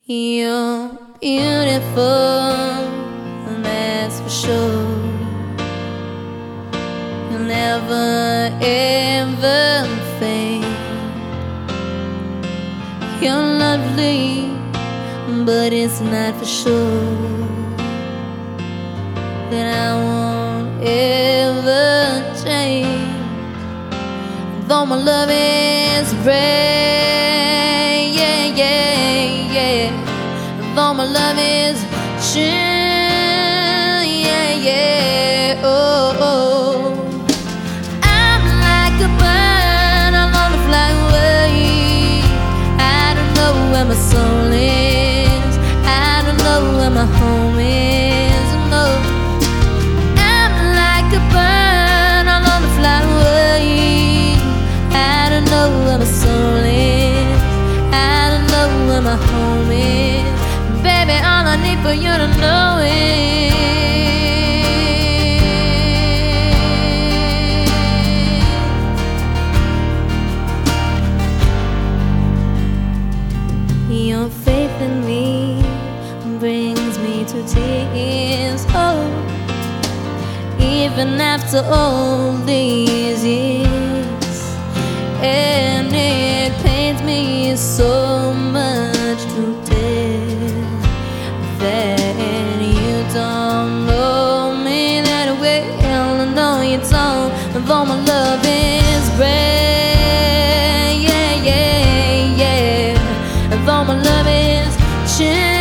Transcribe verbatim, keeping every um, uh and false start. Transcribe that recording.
You're beautiful, that's for sure. You'll never ever fade. You're lovely, but it's not for sure that I won't ever change. Though my love is brave, yeah, yeah, yeah. Though my love is true, yeah, yeah, oh, oh. I'm like a bird, I wanna fly away. I don't know where my soul is, I don't know where my home is, no. I'm like a bird, I wanna fly away. I don't know where my soul is, I don't know where my home is. Baby, all I need for you to know is your faith in me brings me to tears. Oh, even after all these years, and it pains me so much to tell that you don't know me that well. I know you don't, though my love is brave, yeah, yeah, yeah. Though my love is true.